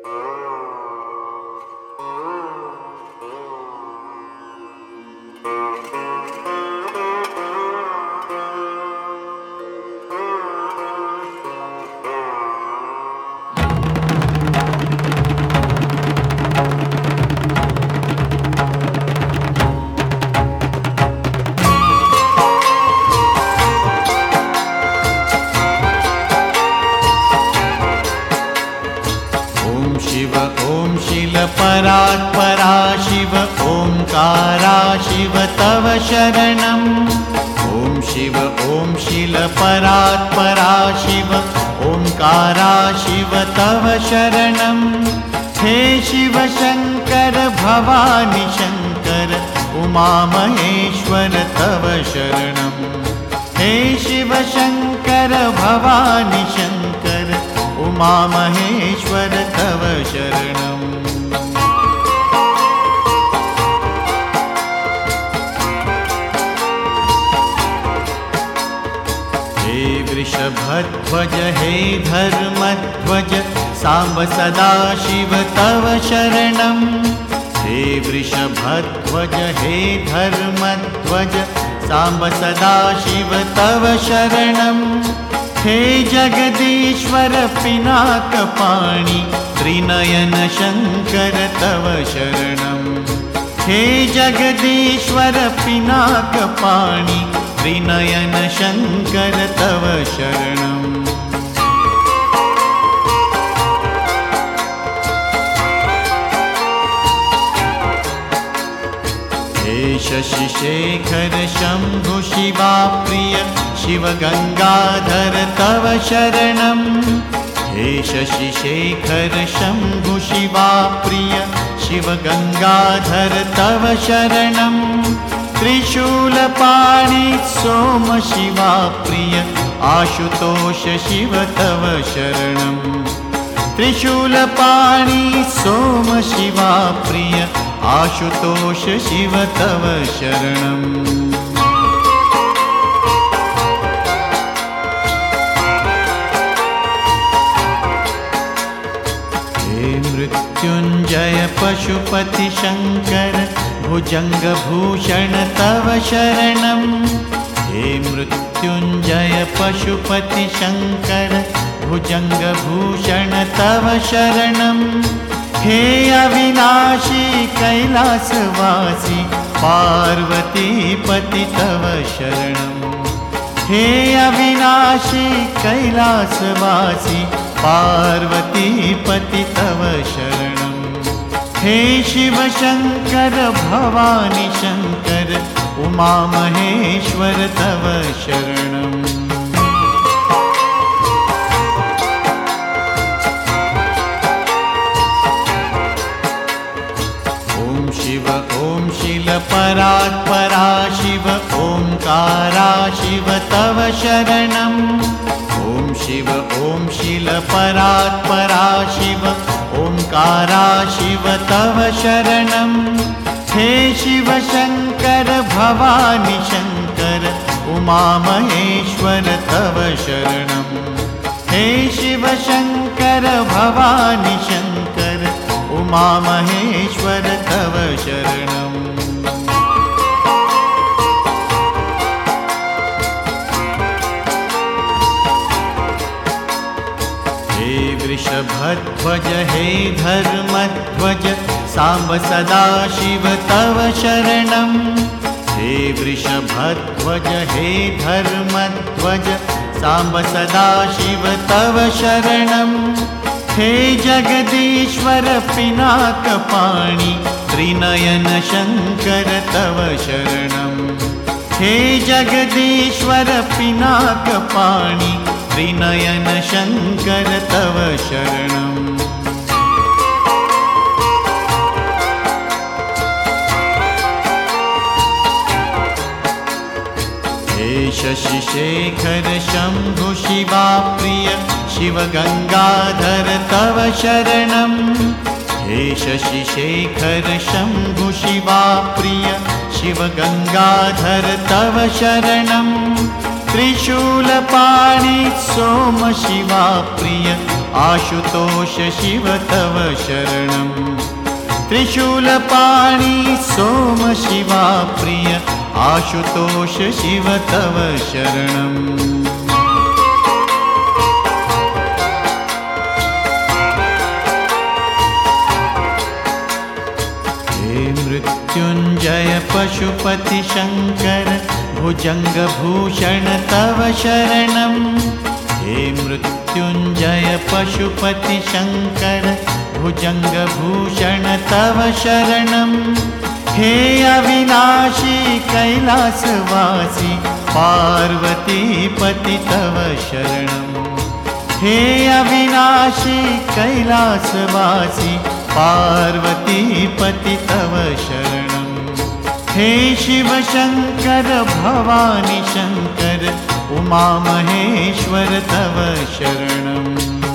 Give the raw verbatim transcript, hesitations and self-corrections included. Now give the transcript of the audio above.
परात्परा शिव ओंकारा शिव तव शरणम्। ॐ शिव ॐ शीलपरात्परा शिव ओंकारा शिव तव शरणम्। हे शिव शंकर भवानी शंकर उमा महेश्वर तव शरणम्। हे शिव शंकर भवानी शंकर उमा महेश्वर तव शरणम्। वृषभध्वज हे धर्मध्वज सांब सदा शिव तव शरणम्। हे वृषभध्वज हे धर्मध्वज सांब सदा शिव तव शरणम्। हे जगदीश्वर पिनाकपाणि त्रिनयन शंकर तव शरणम्। हे जगदीश्वर पिनाकपाणि त्रिनयन शंकर तव शरणम्। हे शशिशेखर शंभु शिवा प्रिय शिव गंगाधर तव शरणम्। हे शशिशेखर शंभु शिवा प्रिय शिव गंगाधर तव शरणम्। त्रिशूलपाणि सोम शिवा प्रिय आशुतोष शिव तव शरणम्। त्रिशूलपाणि सोम शिवा प्रिय आशुतोष शिव तव शरणम्। हे मृत्युंजय पशुपति शंकर भुजंगभूषण तव शरणम्। हे मृत्युंजय पशुपति शंकर भुजंगभूषण तव शरणम्। हे अविनाशी कैलासवासी पार्वतीपति तव शरणम्। हे अविनाशी कैलासवासी पार्वतीपति तव शरणम्। हे शिव शंकर भवानी शंकर उमा महेश्वर तव शरणम्। ॐ शिव ॐ शीलपरात्परा शिव ओंकारा शिव तव शरणम्। ॐ शिव ॐ शीलपरात्परा शिव ओंकारा शिव तव शरणम्। हे शिव शंकर भवानी शंकर उमा महेश्वर तव शरणम्। हे शिव शंकर भवानी शंकर उमा महेश्वर तव शरणम्। वृषभध्वज हे धर्मध्वज सांब सदा शिव तव शरणम्। हे वृषभध्वज हे धर्मध्वज सांब सदा शिव तव शरणम्। हे जगदीश्वर पिनाकपाणि त्रिनयन शंकर तव शरणम्। हे जगदीश्वर पिनाकपाणि त्रिनयन शंकर तव शरणम्। हे शशिशेखर शंभु शिवा प्रिय शिव गंगाधर तव शरणम्। हे शशिशेखर शंभु शिवा प्रिय शिव गंगाधर तव शरणम्। त्रिशूलपाणि सोम शिवा प्रिय आशुतोष शिव तव शरणम् त्रिशूलपाणि सोम शिवा प्रिय आशुतोष शिव तव शरणम् मृत्युञ्जय पशुपति शङ्कर भुजङ्गभूषण तव शरणम् हे मृत्युञ्जय पशुपति शङ्कर भुजङ्गभूषण तव शरणम् हे अविनाशी कैलासवासी पार्वतीपति तव शरणम् हे अविनाशी कैलासवासी पार्वतीपति तव शरणम् हे शिव शङ्कर भवानी शङ्कर उमा महेश्वर तव शरणम्।